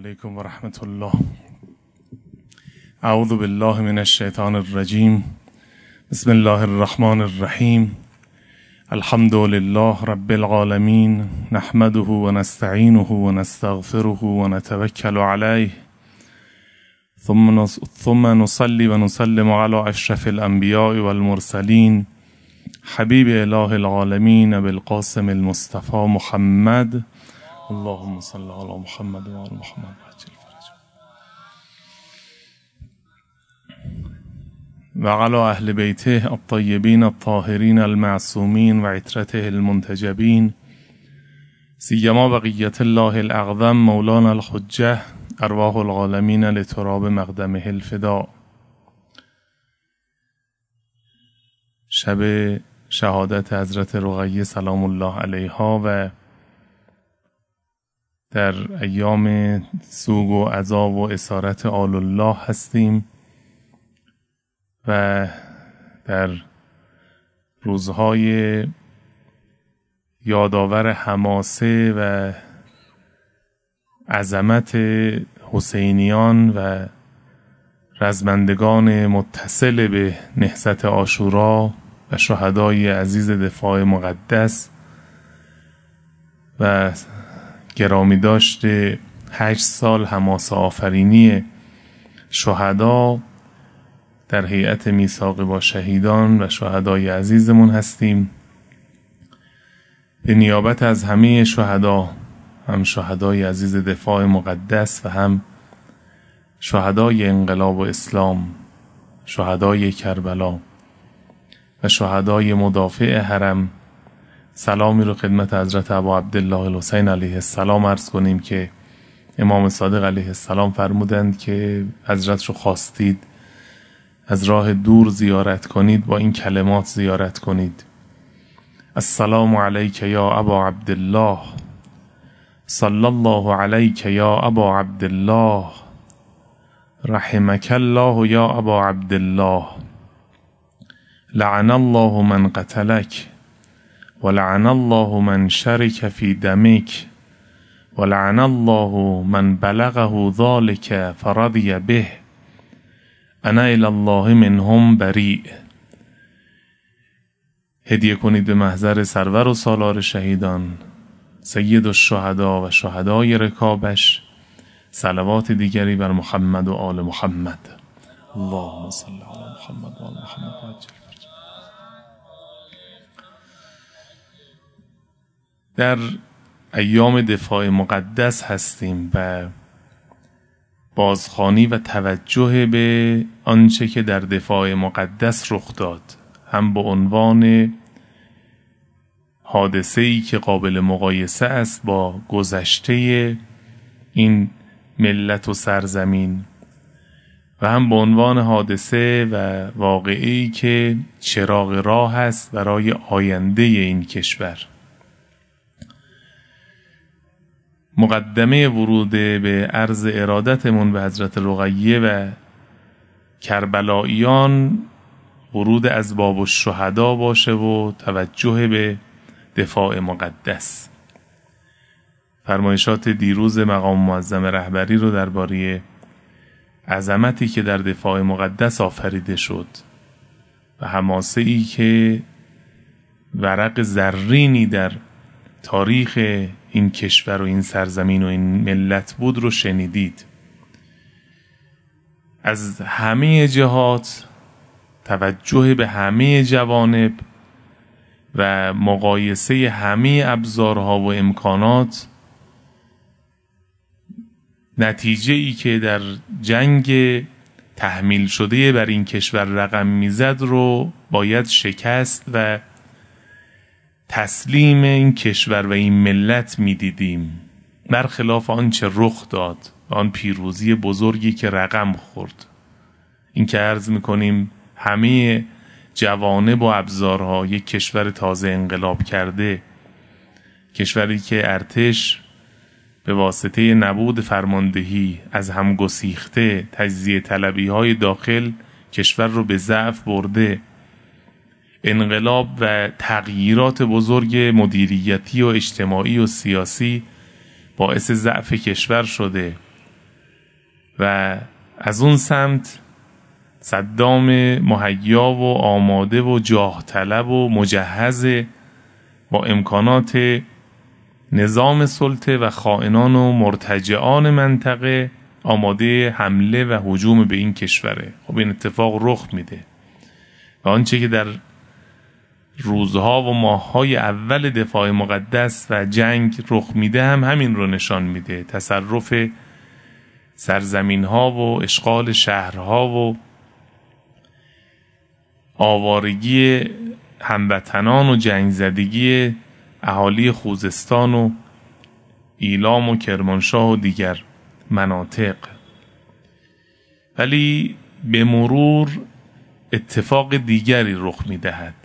علیکم و رحمت الله. اعوذ بالله من الشیطان الرجیم. بسم الله الرحمن الرحیم. الحمد لله رب العالمین، نحمده و نستعینه و نستغفره و نتوکل علیه، ثم نصلي و نسلم علی اشرف الانبیاء والمرسلین، حبیب اله العالمین بالقاسم المصطفى محمد. اللهم صل علی محمد و آل محمد و علی اهل بیته الطیبین الطاهرین المعصومین و عترته المنتجبین، سیما بقیت الله الاعظم مولانا الحجه ارواح العالمین لتراب مقدمه الفدا. شب شهادت حضرت رقیه سلام الله علیها و در ایام سوگ و عذاب و اسارت آل الله هستیم و در روزهای یادآور حماسه و عظمت حسینیان و رزمندگان متصل به نهضت عاشورا و شهدای عزیز دفاع مقدس و گرامی داشته 8 سال حماسه آفرینی شهدا در هیئت میثاق با شهیدان و شهدای عزیزمون هستیم. به نیابت از همه شهدا، هم شهدای عزیز دفاع مقدس و هم شهدای انقلاب و اسلام، شهدای کربلا و شهدای مدافع حرم، سلامی رو خدمت حضرت ابا عبدالله الحسین علیه السلام عرض کنیم که امام صادق علیه السلام فرمودند که حضرت رو خواستید از راه دور زیارت کنید، با این کلمات زیارت کنید: السلام علیک یا ابا عبدالله، صلی الله علیک یا ابا عبدالله، رحمک الله یا ابا عبدالله، لعن الله من قتلک ولعن الله من شرک فی دمک ولعن الله من بلغه ذلك فرضی به، انا الی الله منهم بریء. هدیه کنید به محضر سرور و سالار شهیدان سید الشهدا و شهدای رکابش صلوات دیگری بر محمد و آل محمد. اللهم صل علی محمد و آل محمد. در ایام دفاع مقدس هستیم و بازخوانی و توجه به آنچه که در دفاع مقدس رخ داد، هم به عنوان حادثه‌ای که قابل مقایسه است با گذشته این ملت و سرزمین و هم به عنوان حادثه و واقعه‌ای که چراغ راه است برای آینده این کشور. مقدمه ورود به عرض ارادتمون به حضرت رقیه و کربلاییان ورود از باب الشهدا باشه و توجه به دفاع مقدس. فرمایشات دیروز مقام معظم رهبری رو درباره عظمتی که در دفاع مقدس آفریده شد و حماسه‌ای که ورق زرینی در تاریخ این کشور و این سرزمین و این ملت بود رو شنیدید. از همه جهات توجه به همه جوانب و مقایسه همه ابزارها و امکانات، نتیجه ای که در جنگ تحمیل شده بر این کشور رقم میزد رو باید شکست و تسلیم این کشور و این ملت میدیدیم، برخلاف آنچه رخ داد، آن پیروزی بزرگی که رقم خورد. این که عرض میکنیم همه جوانب و ابزارها یک کشور تازه انقلاب کرده، کشوری که ارتش به واسطه نبود فرماندهی از هم گسیخته، تجزیه طلبی های داخل کشور رو به ضعف برده، انقلاب و تغییرات بزرگ مدیریتی و اجتماعی و سیاسی باعث ضعف کشور شده، و از اون سمت صدام مهیا و آماده و جاه طلب و مجهز با امکانات نظام سلطه و خائنان و مرتجعان منطقه آماده حمله و هجوم به این کشوره. خب این اتفاق رخ میده و آنچه که در روزها و ماههای اول دفاع مقدس و جنگ رخ میده هم همین رو نشان میده. تصرف سرزمین ها و اشغال شهرها و آوارگی هموطنان و جنگ زدگی اهالی خوزستان و ایلام و کرمانشاه و دیگر مناطق. ولی به مرور اتفاق دیگری رخ می دهد.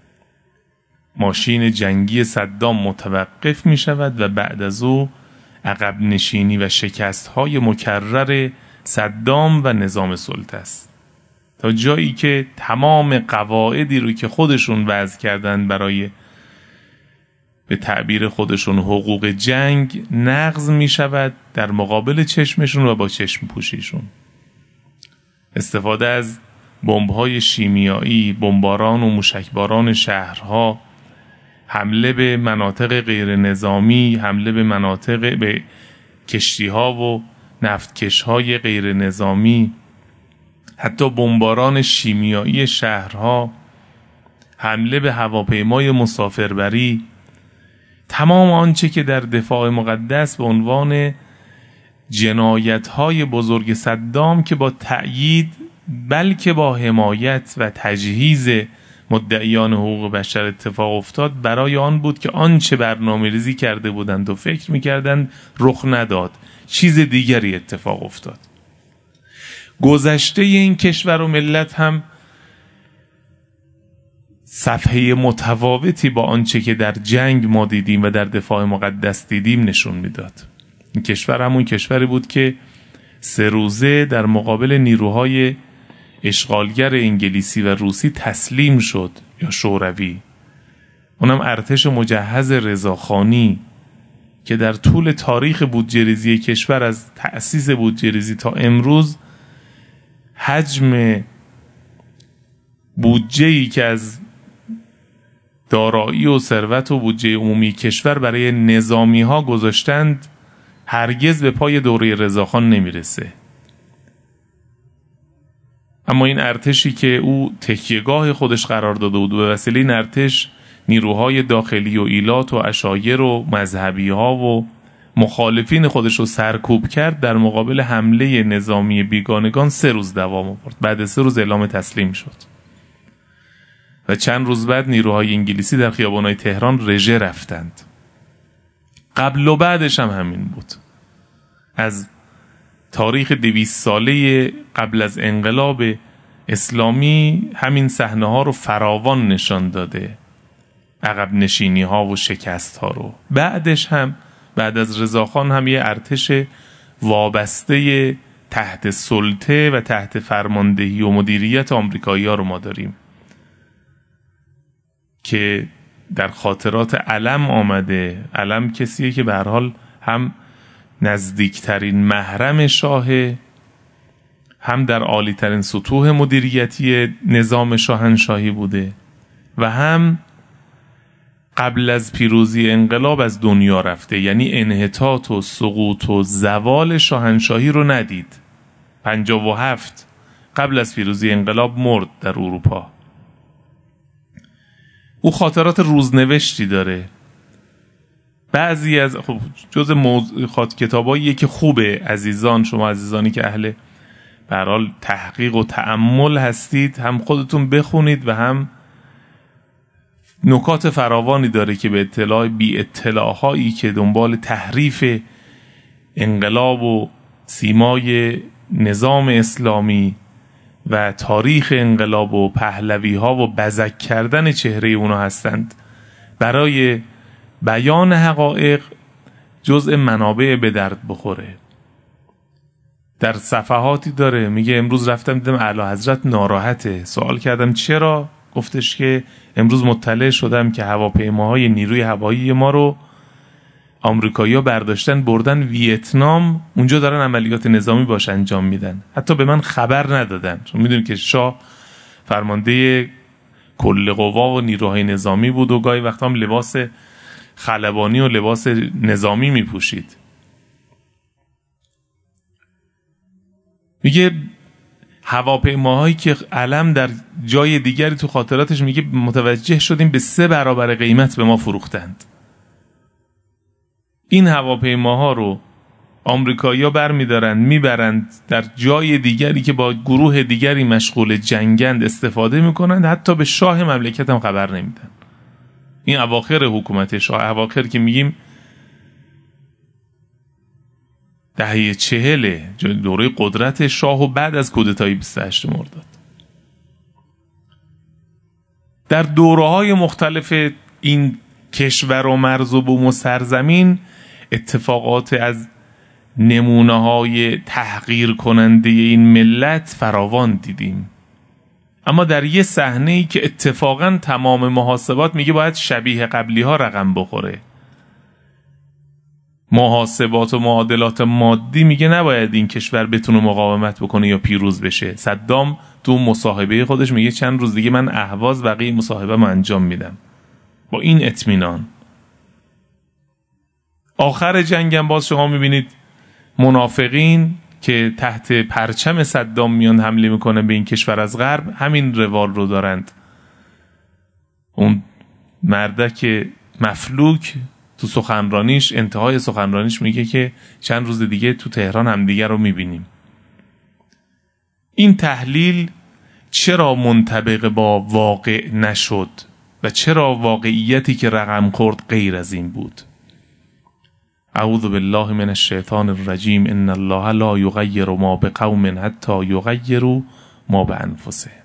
ماشین جنگی صدام متوقف می شود و بعد از او عقب نشینی و شکست های مکرر صدام و نظام سلطه است، تا جایی که تمام قواعدی رو که خودشون وضع کردن برای به تعبیر خودشون حقوق جنگ نقض می شود در مقابل چشمشون و با چشم پوشیشون. استفاده از بمب‌های شیمیایی، بمباران و موشکباران شهرها، حمله به مناطق غیر نظامی، حمله به مناطق به کشتی‌ها و نفتکش‌های غیر نظامی، حتی بمباران شیمیایی شهرها، حمله به هواپیمای مسافربری، تمام آنچه که در دفاع مقدس به عنوان جنایت‌های بزرگ صدام که با تأیید بلکه با حمایت و تجهیز مدعیان حقوق بشر اتفاق افتاد، برای آن بود که آنچه برنامه‌ریزی کرده بودند و فکر می‌کردند رخ نداد، چیز دیگری اتفاق افتاد. گذشته این کشور و ملت هم صفحه متفاوتی با آنچه که در جنگ ما دیدیم و در دفاع مقدس دیدیم نشون میداد. این کشور همون کشوری بود که 3 روزه در مقابل نیروهای اشغالگر انگلیسی و روسی تسلیم شد، یا شوروی. اونم ارتش مجهز رضاخانی که در طول تاریخ بودجه‌ریزی کشور از تأسیس بودجه‌ریزی تا امروز حجم بودجه‌ای که از دارایی و ثروت و بودجه عمومی کشور برای نظامی ها گذاشتند هرگز به پای دوره رضاخان نمیرسه. اما این ارتشی که او تکیهگاه خودش قرار داده بود و به وسیله این ارتش نیروهای داخلی و ایلات و عشایر و مذهبی ها و مخالفین خودش رو سرکوب کرد، در مقابل حمله نظامی بیگانگان 3 روز دوام آورد. بعد 3 روز اعلام تسلیم شد و چند روز بعد نیروهای انگلیسی در خیابان‌های تهران رژه رفتند. قبل و بعدش هم همین بود. از تاریخ 200 ساله قبل از انقلاب اسلامی همین صحنه ها رو فراوان نشان داده، عقب نشینی ها و شکست ها رو. بعدش هم بعد از رضاخان هم یه ارتش وابسته تحت سلطه و تحت فرماندهی و مدیریت آمریکایی ها رو ما داریم که در خاطرات علم آمده. علم کسیه که به هر حال هم نزدیکترین محرم شاهه، هم در عالیترین سطوح مدیریتی نظام شاهنشاهی بوده و هم قبل از پیروزی انقلاب از دنیا رفته. یعنی انحطاط و سقوط و زوال شاهنشاهی رو ندید. 57 قبل از پیروزی انقلاب مرد در اروپا. او خاطرات روزنوشتی داره. بعضی از جز کتاباییه که خوبه عزیزان، شما عزیزانی که اهل به هر حال تحقیق و تأمل هستید، هم خودتون بخونید و هم نکات فراوانی داره که به اطلاع بی اطلاعهایی که دنبال تحریف انقلاب و سیمای نظام اسلامی و تاریخ انقلاب و پهلوی ها و بزک کردن چهره اونا هستند، برای بیان حقایق جزء منابع به درد بخوره. در صفحاتی داره میگه امروز رفتم دیدم اعلی حضرت ناراحته. سوال کردم چرا؟ گفتش که امروز مطلع شدم که هواپیماهای نیروی هوایی ما رو آمریکایی‌ها برداشتن بردن ویتنام، اونجا دارن عملیات نظامی باش انجام میدن. حتی به من خبر ندادن، چون میدونی که شاه فرمانده کل قوا و نیروهای نظامی بود و گاهی وقتا هم لباس خلبانی و لباس نظامی میپوشید. میگه هواپیماهایی که علم در جای دیگری تو خاطراتش میگه متوجه شدیم به 3 برابر قیمت به ما فروختند. این هواپیماها رو آمریکایی‌ها برمی‌دارن میبرند در جای دیگری که با گروه دیگری مشغول جنگند استفاده میکنند، حتی به شاه مملکت هم خبر نمیدن. این اواخر حکومت شاه، اواخر که میگیم دهه 40 دوره قدرت شاه و بعد از کودتای 28 مرداد. در دوره‌های مختلف این کشور و مرز و بوم و سرزمین اتفاقات از نمونه‌های تحقیر کننده این ملت فراوان دیدیم، اما در یه صحنه‌ای که اتفاقاً تمام محاسبات میگه باید شبیه قبلی‌ها رقم بخوره، محاسبات و معادلات مادی میگه نباید این کشور بتونه مقاومت بکنه یا پیروز بشه. صدام تو مصاحبه خودش میگه چند روز دیگه من اهواز بقیه مصاحبه ما انجام میدم. با این اطمینان آخر جنگم باز شما میبینید منافقین که تحت پرچم صدام میان حمله میکنن به این کشور از غرب، همین روال رو دارند. اون مردک مفلوک تو سخنرانیش، انتهای سخنرانیش میگه که چند روز دیگه تو تهران هم دیگه رو میبینیم. این تحلیل چرا منطبق با واقع نشد و چرا واقعیتی که رقم خورد غیر از این بود؟ اعوذ بالله من الشیطان الرجیم. ان الله لا یغیر ما بقوم حتی یغیروا ما بانفسهم.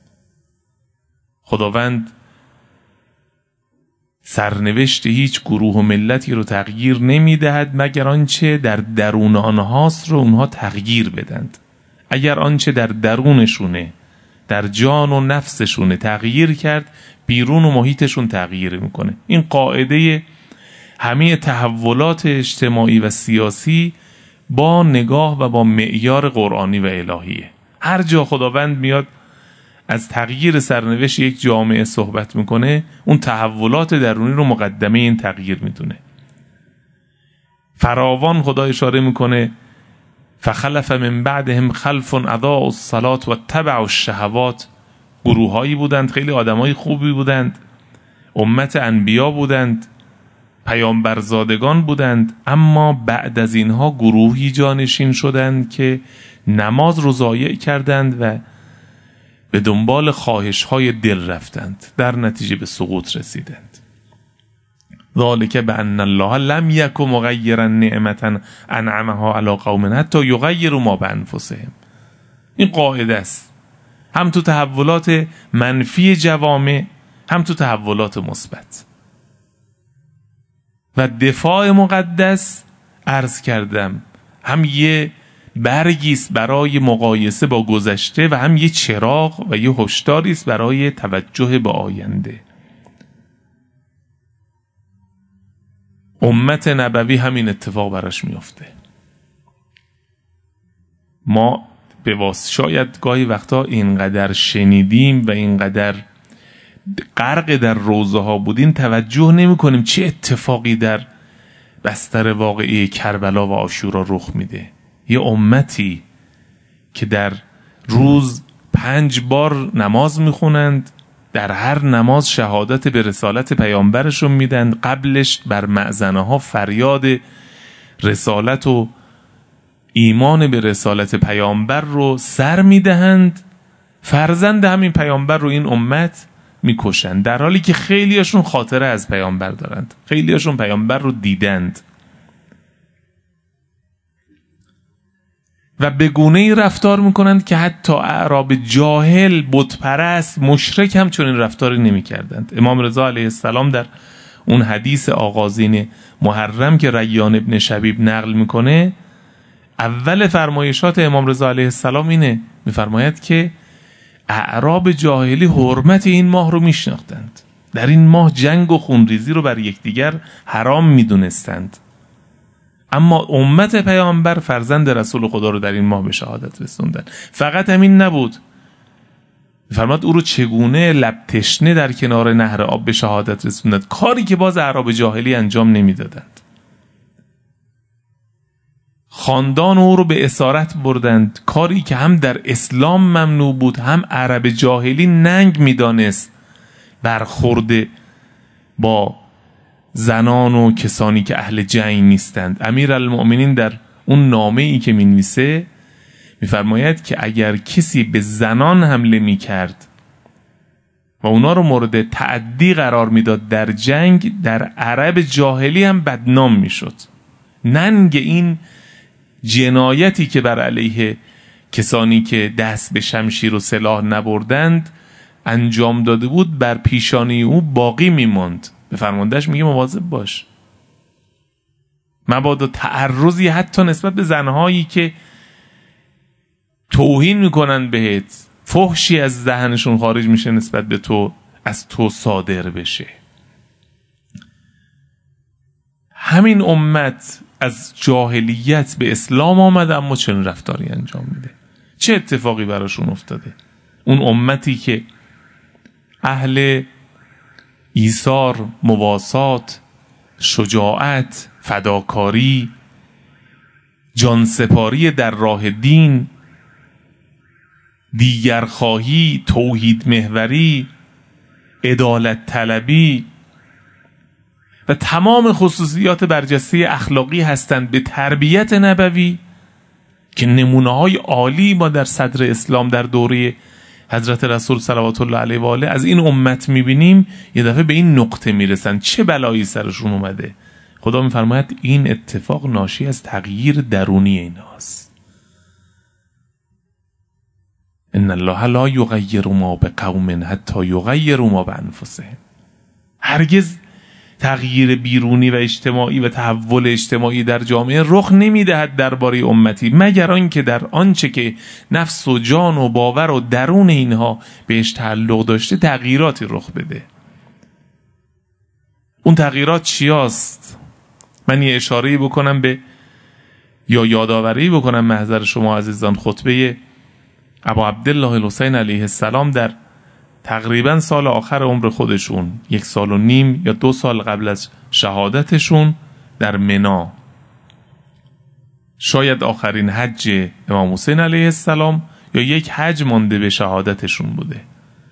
خداوند سرنوشت هیچ گروه و ملتی رو تغییر نمیدهد مگر آنچه در درون آنهاست رو اونها تغییر بدند. اگر آنچه در درونشونه، در جان و نفسشونه تغییر کرد، بیرون و محیطشون تغییر میکنه. این قاعده همه تحولات اجتماعی و سیاسی با نگاه و با معیار قرآنی و الهیه. هر جا خداوند میاد از تغییر سرنوشت یک جامعه صحبت میکنه، اون تحولات درونی رو مقدمه این تغییر میدونه. فراوان خدا اشاره میکنه فخلف من بعدهم خلف اضاعوا الصلاة واتبعوا الشهوات. گروهایی بودند، خیلی آدمای خوبی بودند، امت انبیا بودند، پیامبرزادگان بودند، اما بعد از اینها گروهی جانشین شدند که نماز رو ضایع کردند و به دنبال خواهش‌های دل رفتند، در نتیجه به سقوط رسیدند. ذالک بأن الله لم یک مغیرا نعمتا انعمها علی قوم حتی یغیروا ما بانفسهم. این قاعده است، هم تو تحولات منفی جوامع، هم تو تحولات مثبت. و دفاع مقدس عرض کردم هم یه برگیست برای مقایسه با گذشته و هم یه چراغ و یه هشداریست برای توجه به آینده. امت نبوی همین اتفاق براش میفته. ما به شاید گاهی وقتا اینقدر شنیدیم و اینقدر غرق در روزه ها بودیم توجه نمی کنیم چه اتفاقی در بستر واقعی کربلا و عاشورا رخ میده. یه امتی که در روز 5 بار نماز میخونند، در هر نماز شهادت به رسالت پیامبرشون میدن، قبلش بر مأذنه ها فریاد رسالت و ایمان به رسالت پیامبر رو سر میدهند، فرزند همین پیامبر رو این امت میکشند، در حالی که خیلیاشون خاطره از پیامبر دارند، خیلیاشون پیامبر رو دیدند و به گونه‌ای رفتار میکنند که حتی اعراب جاهل، بت پرست، مشرک هم چنین رفتاری نمیکردند. امام رضا علیه السلام در اون حدیث آغازین محرم که ریان ابن شبیب نقل میکنه، اول فرمایشات امام رضا علیه السلام اینه، میفرماید که اعراب جاهلی حرمت این ماه رو میشناختند، در این ماه جنگ و خونریزی رو بر یکدیگر حرام میدونستند. اما امت پیامبر فرزند رسول خدا رو در این ماه به شهادت رسوندن. فقط همین نبود، فرماد او رو چگونه لب تشنه در کنار نهر آب به شهادت رسوندند، کاری که باز اعراب جاهلی انجام نمیدادند. خاندان او رو به اسارت بردند، کاری که هم در اسلام ممنوع بود، هم عرب جاهلی ننگ میدانست برخورد با زنان و کسانی که اهل جنگ نیستند. امیرالمؤمنین در اون نامه ای که می‌نویسه می‌فرماید که اگر کسی به زنان حمله می‌کرد و اونا رو مورد تعدی قرار میداد در جنگ، در عرب جاهلی هم بدنام میشد. ننگ این جنایتی که بر علیه کسانی که دست به شمشیر و سلاح نبردند انجام داده بود بر پیشانی او باقی میماند. به فرماندهش میگه مواظب باش، مبادا تعرضی حتی نسبت به زنهایی که توهین میکنن بهت، فحشی از ذهنشون خارج میشه نسبت به تو، از تو صادر بشه. همین امت از جاهلیت به اسلام آمده اما چنین رفتاری انجام میده. چه اتفاقی براشون افتاده؟ اون امتی که اهل ایثار، مواسات، شجاعت، فداکاری، جانسپاری در راه دین، دیگرخواهی، توحید محوری، عدالت طلبی و تمام خصوصیات برجسته اخلاقی هستند به تربیت نبوی که نمونه‌های عالی ما در صدر اسلام در دوره حضرت رسول صلوات الله علیه و آله از این امت میبینیم. یه دفعه به این نقطه میرسن چه بلایی سرشون اومده. خدا میفرماید این اتفاق ناشی از تغییر درونی ایناست. ان الله لا یغیر ما بقوم حتی یغیروا ما بانفسهم. هرگز تغییر بیرونی و اجتماعی و تحول اجتماعی در جامعه رخ نمیدهد درباره امتی مگر آنکه در آنچه که نفس و جان و باور و درون اینها بهش تعلق داشته تغییراتی رخ بده. اون تغییرات چیاست؟ من یه اشاره‌ای بکنم به یا یادآوری بکنم محضر شما عزیزان. خطبه ابا عبدالله الحسین علیه السلام در تقریبا سال آخر عمر خودشون، 1.5 سال یا 2 سال قبل از شهادتشون در منا، شاید آخرین حج امام حسین علیه السلام یا یک حج مانده به شهادتشون بوده.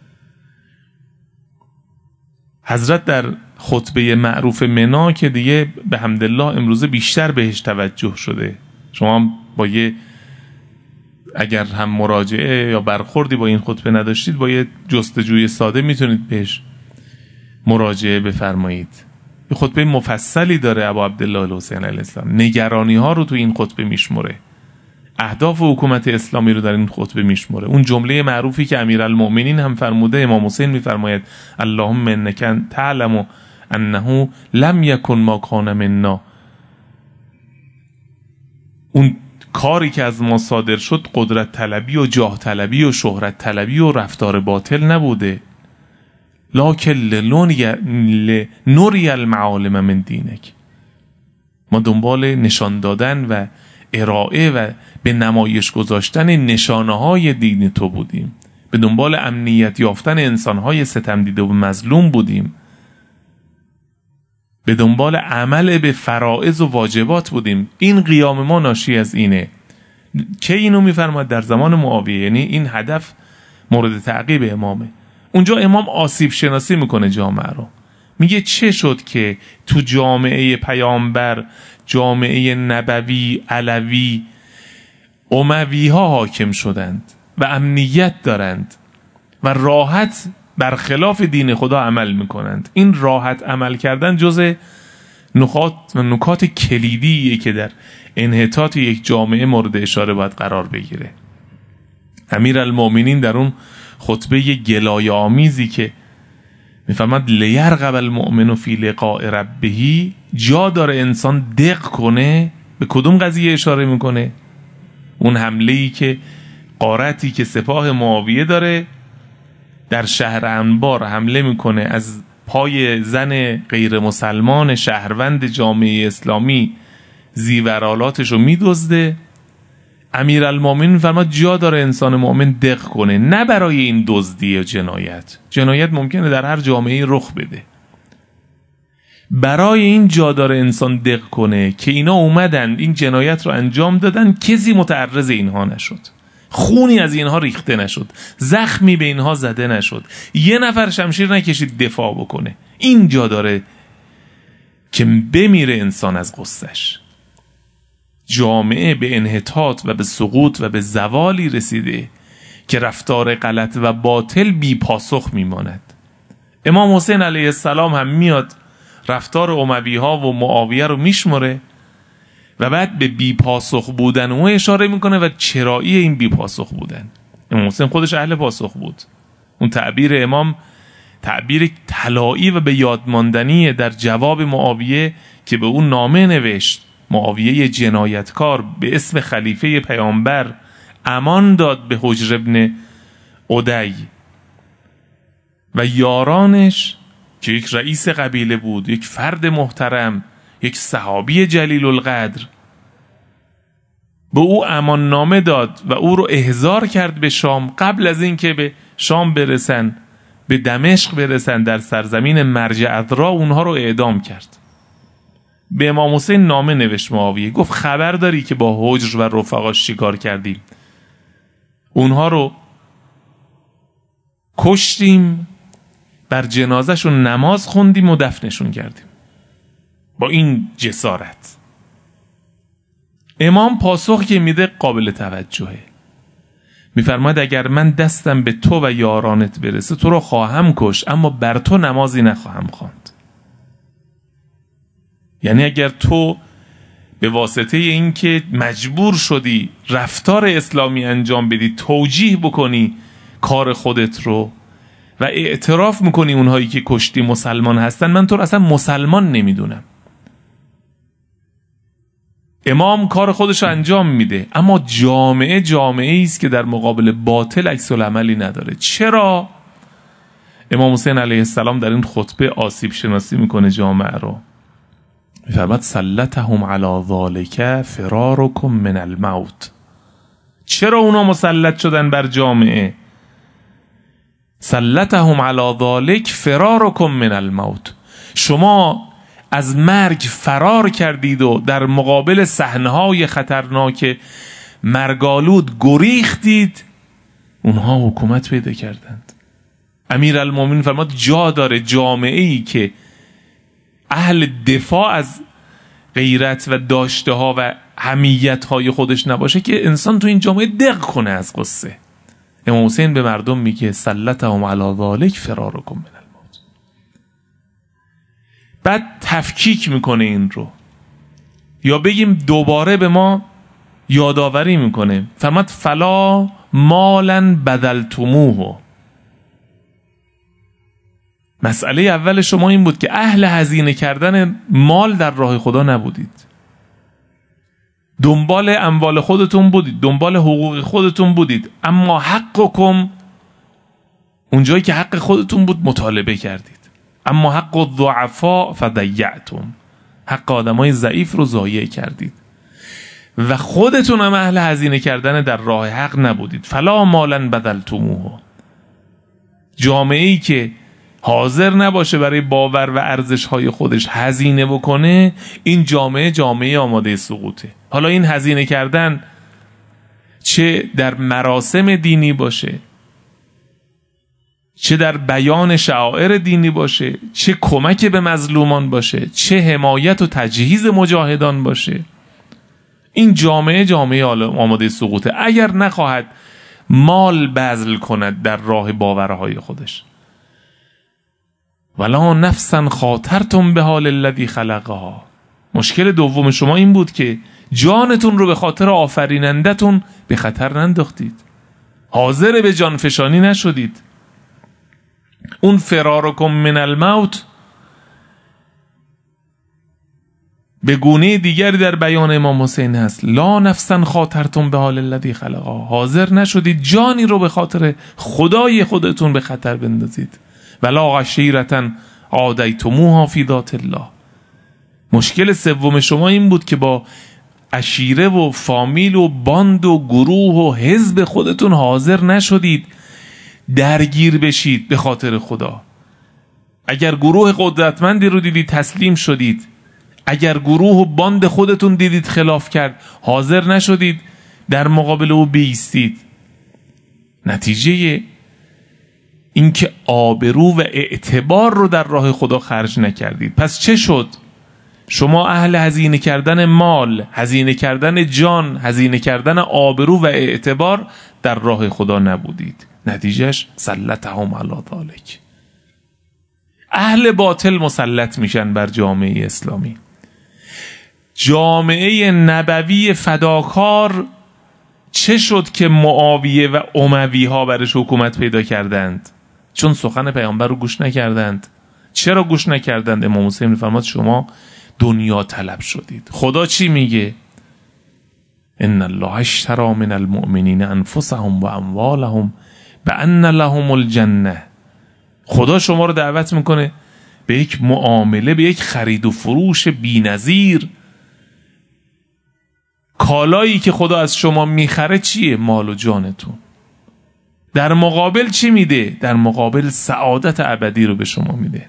حضرت در خطبه معروف منا که دیگه به حمدالله امروزه بیشتر بهش توجه شده، شما با یه اگر هم مراجعه یا برخوردی با این خطبه نداشتید با یه جستجوی ساده میتونید بهش مراجعه بفرمایید. یه خطبه مفصلی داره ابا عبدالله الحسین علیه السلام، نگرانی ها رو تو این خطبه میشمره، اهداف حکومت اسلامی رو در این خطبه میشمره. اون جمله معروفی که امیرالمؤمنین هم فرموده، امام حسین میفرماید اللهم انک تعلم انه لم یکن ما کان منا، اون کاری که از ما صادر شد قدرت طلبی و جاه طلبی و شهرت طلبی و رفتار باطل نبوده، لکن لنری المعالم من دینک، ما دنبال نشان دادن و ارائه و به نمایش گذاشتن نشانه های دین تو بودیم، به دنبال امنیت یافتن انسانهای ستم دیده و مظلوم بودیم، به دنبال عمل به فرائض و واجبات بودیم. این قیام ما ناشی از اینه. که اینو میفرماد در زمان معاویه، یعنی این هدف مورد تعقیب امامه. اونجا امام آسیب شناسی میکنه جامعه رو، میگه چه شد که تو جامعه پیامبر، جامعه نبوی، علوی، اموی ها حاکم شدند و امنیت دارند و راحت برخلاف دین خدا عمل میکنند. این راحت عمل کردن جز نکات کلیدیه که در انحطاط یک جامعه مورد اشاره باید قرار بگیره. امیرالمؤمنین در اون خطبه گلایه آمیزی که میفرماد لیرغب المؤمن فی لقاء ربه، جا داره انسان دق کنه. به کدوم قضیه اشاره میکنه؟ اون حمله‌ای که غارتی که سپاه معاویه داره در شهر انبار حمله میکنه، از پای زن غیر مسلمان شهروند جامعه اسلامی زیورالاتش رو میدزده. امیرالمومنین فرماد جا داره انسان مؤمن دق کنه، نه برای این دزدی و جنایت ممکنه در هر جامعه رخ بده، برای این جا داره انسان دق کنه که اینا اومدن این جنایت رو انجام دادن، کسی متعرض اینها نشد، خونی از اینها ریخته نشد، زخمی به اینها زده نشد، یه نفر شمشیر نکشید دفاع بکنه. این جا داره که بمیره انسان از غصه‌اش. جامعه به انحطاط و به سقوط و به زوالی رسیده که رفتار غلط و باطل بی پاسخ میماند. امام حسین علیه السلام هم میاد رفتار اموی ها و معاویه رو میشمره و بعد به بی پاسخ بودن او اشاره میکنه و چرایی این بی پاسخ بودن. امام حسین خودش اهل پاسخ بود. اون تعبیر امام تعبیر طلایی و به یادماندنیه در جواب معاویه که به اون نامه نوشت. معاویه جنایتکار به اسم خلیفه پیامبر امان داد به حجر ابن عدی و یارانش که یک رئیس قبیله بود، یک فرد محترم، یک صحابی جلیل القدر، به او امان نامه داد و او رو احضار کرد به شام. قبل از این که به شام برسن، به دمشق برسن، در سرزمین مرج عذرا اونها رو اعدام کرد. به امام حسین نامه نوشت معاویه، گفت خبر داری که با حجر و رفقاش چیکار کردیم؟ اونها رو کشتیم، بر جنازهشون نماز خوندیم و دفنشون کردیم. با این جسارت امام پاسخ که میده قابل توجهه. میفرماید اگر من دستم به تو و یارانت برسه تو رو خواهم کش، اما بر تو نمازی نخواهم خواند. یعنی اگر تو به واسطه این که مجبور شدی رفتار اسلامی انجام بدی، توجیه بکنی کار خودت رو و اعتراف میکنی اونهایی که کشتی مسلمان هستن، من تو رو اصلا مسلمان نمیدونم. امام کار خودش رو انجام میده، اما جامعه است که در مقابل باطل عکس العملی نداره. چرا؟ امام حسین علیه السلام در این خطبه آسیب شناسی میکنه جامعه رو. میفرماد سلطهم علی ذالک فرارکم من الموت. چرا اونا مسلط شدن بر جامعه؟ سلطهم علی ذالک فرارکم من الموت. شما از مرگ فرار کردید و در مقابل صحنه‌های خطرناک مرگالود گریختید، اونها حکومت پیدا کردند. امیرالمومنین فرماد جا داره جامعه‌ای که اهل دفاع از غیرت و داشته ها و حمیت های خودش نباشه که انسان تو این جامعه دق کنه از قصه. امام حسین به مردم میگه سلطهم علی ذالک فرارکم من الموت. بعد تفکیک میکنه این رو، یا بگیم دوباره به ما یادآوری میکنه. فرماد فلا مالا بدلتموه. مسئله اول شما این بود که اهل هزینه کردن مال در راه خدا نبودید، دنبال اموال خودتون بودید، دنبال حقوق خودتون بودید، اما حقکم، اونجایی که حق خودتون بود مطالبه کردید. اما حق الضعفاء فضیعتم، حق آدمای ضعیف رو ضایع کردید و خودتون هم اهل هزینه کردن در راه حق نبودید. فلا مالا بدلتموه. جامعه‌ای که حاضر نباشه برای باور و ارزش‌های خودش هزینه بکنه، این جامعه آماده سقوطه. حالا این هزینه کردن چه در مراسم دینی باشه، چه در بیان شعائر دینی باشه، چه کمک به مظلومان باشه، چه حمایت و تجهیز مجاهدان باشه، این جامعه آماده سقوطه اگر نخواهد مال بذل کند در راه باورهای خودش. ولا نفسا خاطرتم به حال الذی خلقها. مشکل دوم شما این بود که جانتون رو به خاطر آفرینندتون به خطر ننداختید، حاضر به جان فشانی نشدید. اون فرارکم من الموت به گونه دیگری در بیان امام حسین هست. لا نفسا خاطرتم به حال الذی خلقها. حاضر نشدید جانی رو به خاطر خدای خودتون به خطر بندازید. ولا عشیرة عادیتموها فی ذات الله. مشکل سوم شما این بود که با عشیره و فامیل و باند و گروه و حزب خودتون حاضر نشدید درگیر بشید به خاطر خدا. اگر گروه قدرتمندی رو دیدید تسلیم شدید، اگر گروه و باند خودتون دیدید خلاف کرد حاضر نشدید در مقابل او بایستید. نتیجه این که آبرو و اعتبار رو در راه خدا خرج نکردید. پس چه شد؟ شما اهل هزینه کردن مال، هزینه کردن جان، هزینه کردن آبرو و اعتبار در راه خدا نبودید. نتیجهش سلطهم علی ذلک. اهل باطل مسلط میشن بر جامعه اسلامی. جامعه نبوی فداکار چه شد که معاویه و اموی ها برش حکومت پیدا کردند؟ چون سخن پیامبر رو گوش نکردند. چرا گوش نکردند؟ امام حسین میفرماد شما دنیا طلب شدید. خدا چی میگه؟ ان الله اشتری من المؤمنین انفسهم و اموالهم بان لهم الجنه. خدا شما رو دعوت میکنه به یک معامله، به یک خرید و فروش بی‌نظیر. کالایی که خدا از شما میخره چیه؟ مال و جانتون. در مقابل چی میده؟ در مقابل سعادت ابدی رو به شما میده.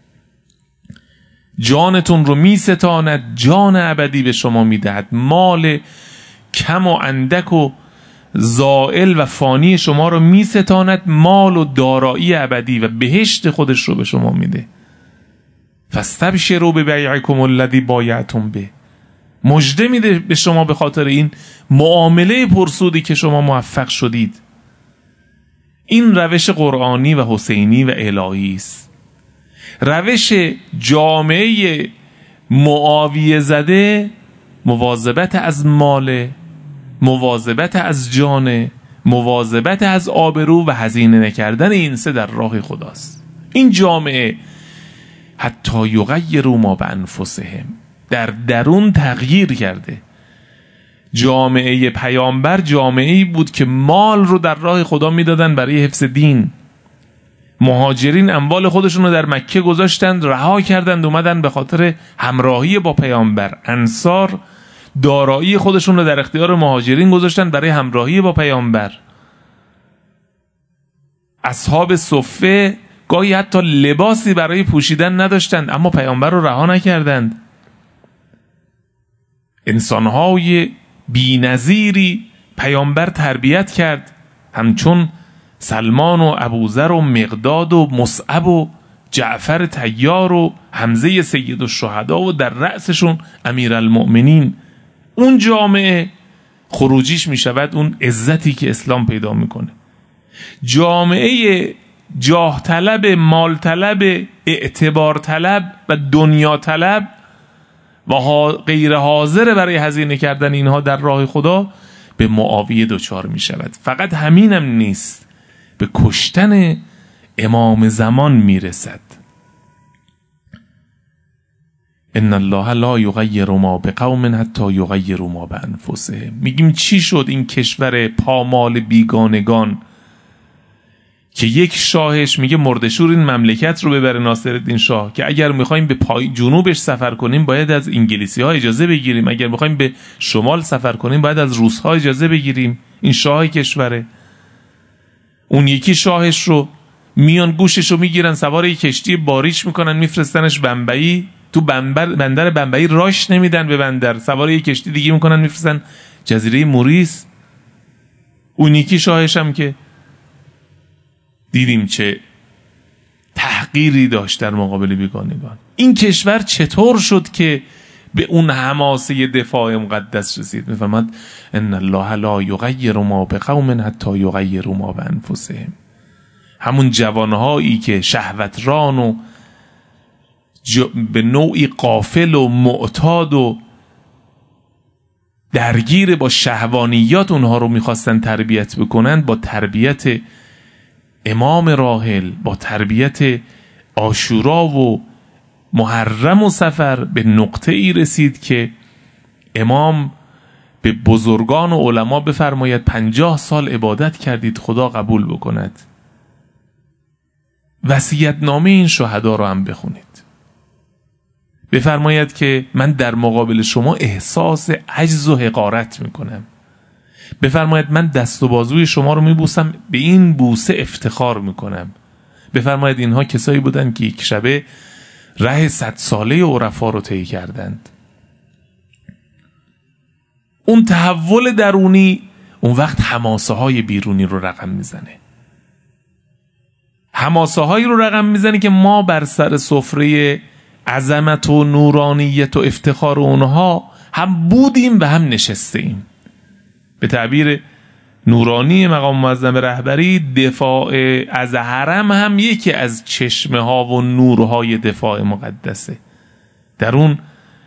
جانتون رو میستاند، جان ابدی به شما میدهد. مال کم و اندک و زائل و فانی شما رو میستاند، مال و دارایی ابدی و بهشت خودش رو به شما میده. فاستبشروا ببیعکم الذی بایعتم به. مژده میده به شما به خاطر این معامله پرسودی که شما موفق شدید. این روش قرآنی و حسینی و الهی است. روش جامعه معاویه زده مواظبت از مال، مواظبت از جان، مواظبت از آبرو و هزینه نکردن این سه در راه خداست. این جامعه حتی یغیروا ما بانفسهم، در درون تغییر کرده. جامعه پیامبر جامعه‌ای بود که مال رو در راه خدا میدادن برای حفظ دین. مهاجرین اموال خودشون رو در مکه گذاشتند، رها کردند، اومدن به خاطر همراهی با پیامبر. انصار دارایی خودشون رو در اختیار مهاجرین گذاشتن برای همراهی با پیامبر. اصحاب صفه گاهی حتی لباسی برای پوشیدن نداشتند اما پیامبر رو رها نکردند. انسانهای بی‌نظیری پیامبر تربیت کرد، همچون سلمان و ابوذر و مقداد و مصعب و جعفر طیار و حمزه سید الشهدا و در رأسشون امیرالمؤمنین. اون جامعه خروجیش می شود اون عزتی که اسلام پیدا میکنه. جامعه جاه طلب، مال طلب، اعتبار طلب و دنیا طلب و غیر حاضر برای هزینه کردن اینها در راه خدا به معاویه دچار می شود. فقط همینم نیست، به کشتن امام زمان می رسد. ان الله لا یغیر ما بقوم حتی یغیروا ما بانفسهم. میگیم چی شد این کشور پامال بیگانگان که یک شاهش میگه مردشور این مملکت رو ببره، ناصرالدین شاه، که اگر میخوایم به جنوبش سفر کنیم باید از انگلیسی ها اجازه بگیریم، اگر میخوایم به شمال سفر کنیم باید از روس ها اجازه بگیریم. این شاه کشوره. اون یکی شاهش رو میان گوشش رو میگیرن، سوار یک کشتی باریچ میکنن، میفرستنش بمبئی. تو بندر بمبئی راش نمیدن به بندر، سوار یک کشتی دیگه میکنن میفرستن جزیره موریس. اون یکی شاهش هم که دیدیم چه تحقیری داشت در مقابل بیگانگان. این کشور چطور شد که به اون حماسه دفاع مقدس رسید؟ میفرماد ان الله لا یغیر ما بقوم حتی یغیروا ما بانفسهم. همون جوانهایی که شهوتران و به نوعی غافل و معتاد و درگیر با شهوانیات اونها رو میخواستن تربیت بکنن، با تربیت امام راحل، با تربیت عاشورا و محرم و سفر به نقطه ای رسید که امام به بزرگان و علما بفرماید 50 سال عبادت کردید خدا قبول بکند. وصیت‌نامه این شهدا رو هم بخونید. بفرماید که من در مقابل شما احساس عجز و حقارت میکنم. بفرماید من دست و بازوی شما رو میبوسم، به این بوسه افتخار میکنم. بفرماید اینها کسایی بودن که یک شبه ره 100 ساله عرفا رو طی کردند. اون تحول درونی اون وقت حماسه های بیرونی رو رقم میزنه. حماسه هایی رو رقم میزنه که ما بر سر سفره عظمت و نورانیت و افتخار اونها هم بودیم و هم نشستیم. به تعبیر نورانی مقام معظم رهبری، دفاع از حرم هم یکی از چشمه ها و نورهای دفاع مقدسه. در اون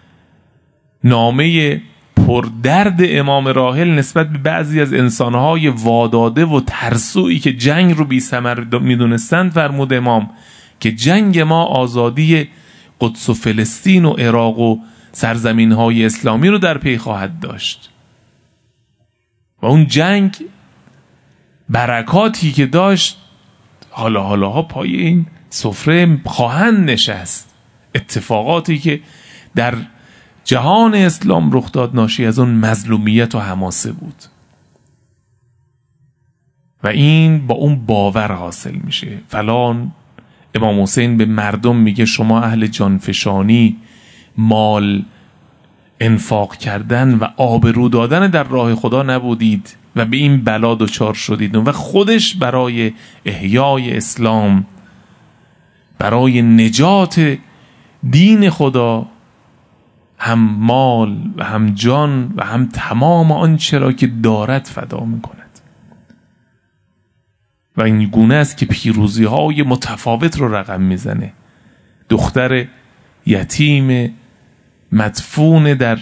نامه پردرد امام راحل نسبت به بعضی از انسانهای واداده و ترسویی که جنگ رو بی ثمر میدونستند فرمود امام که جنگ ما آزادی قدس و فلسطین و عراق و سرزمینهای اسلامی رو در پی خواهد داشت. و اون جنگ برکاتی که داشت حالا پای این سفره خواهند نشست. اتفاقاتی که در جهان اسلام رخ داد ناشی از اون مظلومیت و حماسه بود و این با اون باور حاصل میشه. فلان امام حسین به مردم میگه شما اهل جانفشانی، مال انفاق کردن و آبرو دادن در راه خدا نبودید و به این بلا دچار شدید. و خودش برای احیای اسلام، برای نجات دین خدا، هم مال و هم جان و هم تمام آنچه را که دارد فدا میکند. و این گونه است که پیروزی های متفاوت رو رقم میزنه. دختر یتیم مدفون در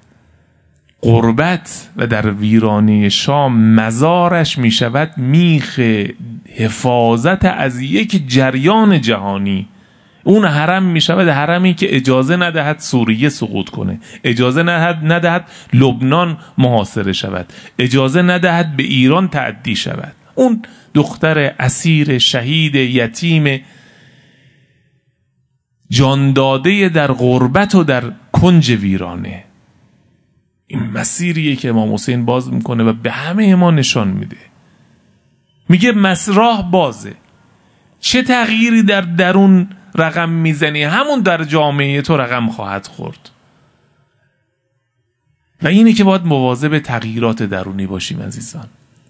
غربت و در ویرانی شام مزارش می شود میخ حفاظت از یک جریان جهانی. اون حرم می شود حرمی که اجازه ندهد سوریه سقوط کنه، اجازه ندهد لبنان محاصره شود، اجازه ندهد به ایران تعدی شود. اون دختر اسیر شهید یتیم جان داده در غربت و در کنج ویرانه، این مسیریه که امام حسین باز میکنه و به همه ما نشان میده. میگه راه بازه، چه تغییری در درون رقم میزنی همون در جامعه تو رقم خواهد خورد. و اینه که باید مواظب تغییرات درونی باشیم عزیزان.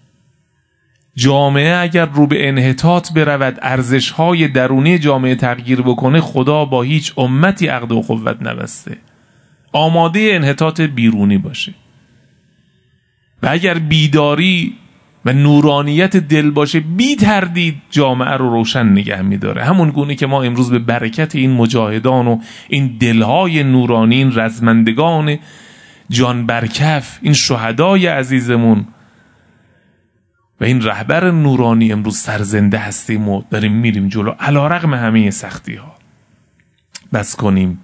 جامعه اگر رو به انحطاط برود، ارزش‌های درونی جامعه تغییر بکنه، خدا با هیچ امتی عقد و قوت نبسته، آماده انحطاط بیرونی باشه. و اگر بیداری و نورانیت دل باشه، بی تردید جامعه رو روشن نگه می‌داره. همون گونه که ما امروز به برکت این مجاهدان و این دلهای نورانی، این رزمندگان جان برکف، این شهدای عزیزمون و این رهبر نورانی امروز سرزنده هستیم و داریم میریم جلو علیرغم همه سختی ها. بس کنیم.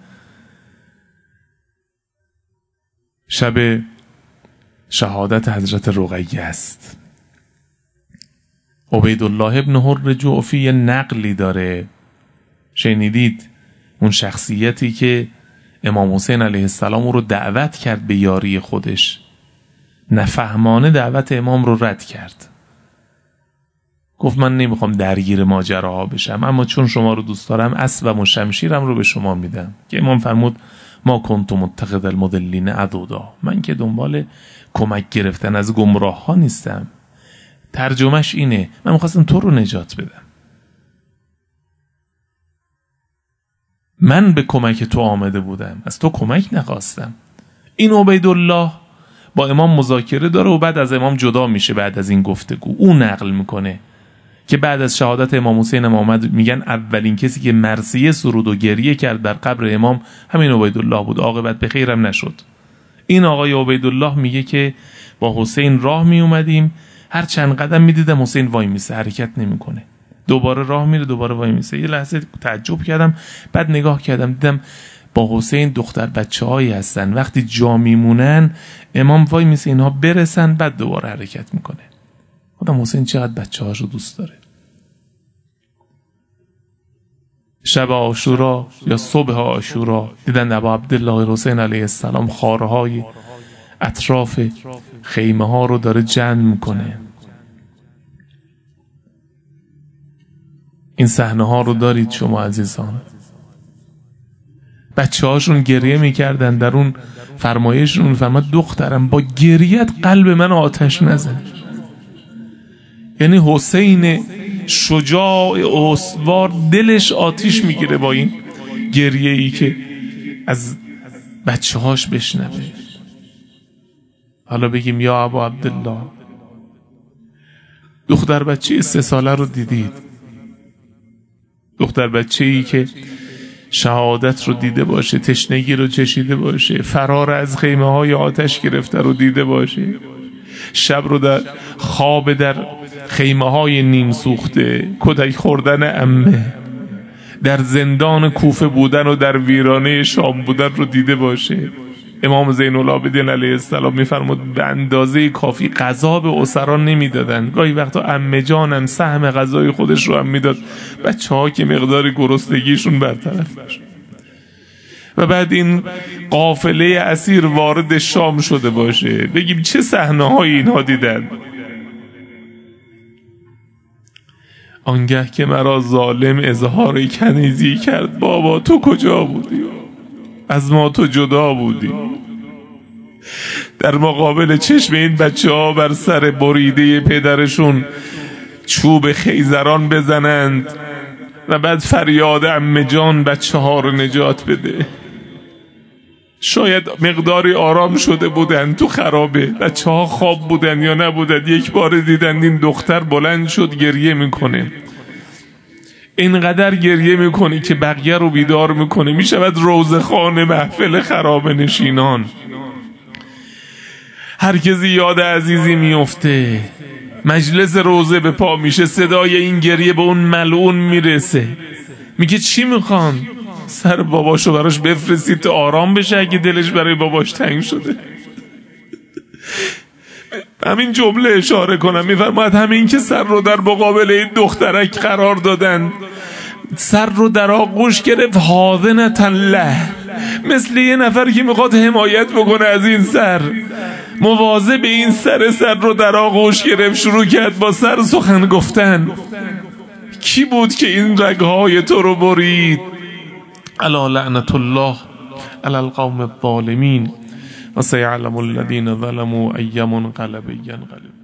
شب شهادت حضرت رقیه است. عبیدالله ابن حر جعفی یه نقلی داره، شنیدید؟ اون شخصیتی که امام حسین علیه السلام رو دعوت کرد به یاری خودش، نفهمانه دعوت امام رو رد کرد. گفت من نمیخوام درگیر ماجراها بشم، اما چون شما رو دوست دارم اسبم و شمشیرم رو به شما میدم. که امام فرمود ما کنت متخذ المضلین عضدا، من که دنبال کمک گرفتن از گمراه ها نیستم. ترجمهش اینه من میخواستم تو رو نجات بدم، من به کمک تو آمده بودم، از تو کمک نخواستم. این عبیدالله با امام مذاکره داره و بعد از امام جدا میشه. بعد از این گفتگو او نقل میکنه که بعد از شهادت امام حسین آمد، میگن اولین کسی که مرثیه سرود و گریه کرد در قبر امام همین عبیدالله بود، عاقبت به خیرم نشد. این آقای عبیدالله میگه که با حسین راه می اومدیم، هر چند قدم میدیدم حسین وای میسه، حرکت نمیکنه، دوباره راه میره دوباره وای میسه. یه لحظه تعجب کردم، بعد نگاه کردم دیدم با حسین دختر بچه‌هایی هستن، وقتی جا میمونن امام وای میسه اینها برسن بعد دوباره حرکت میکنه. خودم حسین چقدر بچه‌هاشو دوست داره. شب عاشورا یا صبح عاشورا دیدن ابا عبدالله حسین علیه السلام خارهای اطراف خیمه ها رو داره جمع میکنه. این صحنه ها رو دارید شما عزیزان. بچه هاشون گریه میکردن، در اون فرمایششون میفرماد دخترم با گریت قلب من آتش نزن. یعنی حسین شجاع استوار دلش آتیش میگیره با این گریه ای که از بچه هاش بشنوه. حالا بگیم یا ابا عبدالله، دختر بچه 3 ساله رو دیدید، دختر بچه ای که شهادت رو دیده باشه، تشنگی رو چشیده باشه، فرار از خیمه های آتش گرفته رو دیده باشه، شب رو در خواب در خیمه های نیم سوخته، کتک خوردن عمه، در زندان کوفه بودن و در ویرانه شام بودن رو دیده باشه. امام زین العابدین علیه السلام میفرمود به اندازه کافی غذا به اسرا نمیدادن، گاهی وقتا عمه جانم سهم غذای خودش رو هم میداد بچه ها که مقدار گرسنگیشون برطرف بشه. و بعد این قافله اسیر وارد شام شده باشه، بگیم چه صحنه های اینها دیدن. آنگه که مرا ظالم اظهار کنیزی کرد، بابا تو کجا بودی؟ از ما تو جدا بودی. در مقابل چشم این بچه ها بر سر بریده پدرشون چوب خیزران بزنند و بعد فریاد عمه جان بچه ها رو نجات بده. شاید مقداری آرام شده بودن تو خرابه، بچه ها خواب بودن یا نبودن، یک بار دیدن این دختر بلند شد گریه میکنه، اینقدر گریه میکنه که بقیه رو بیدار میکنه، میشود روزخانه محفل خراب نشینان. هر کسی یاد عزیزی میفته، مجلس روزه به پا میشه، صدای این گریه به اون ملعون میرسه، میگه چی میخوان؟ سر باباشو براش بفرستید تا آرام بشه اگه دلش برای باباش تنگ شده. همین جمله اشاره کنم، میفرماید همین که سر رو در مقابل این دخترک قرار دادن، سر رو در آغوش گرفت، حاضنة له، مثل یه نفر که میخواد حمایت بکنه از این سر، مواظب این سر رو در آغوش گرفت، شروع کرد با سر سخن گفتن. کی بود که این رگهای تو رو برید؟ الا لعنت الله علی القوم الظالمین و سیعلم الذین ظلموا ای منقلب ینقلب.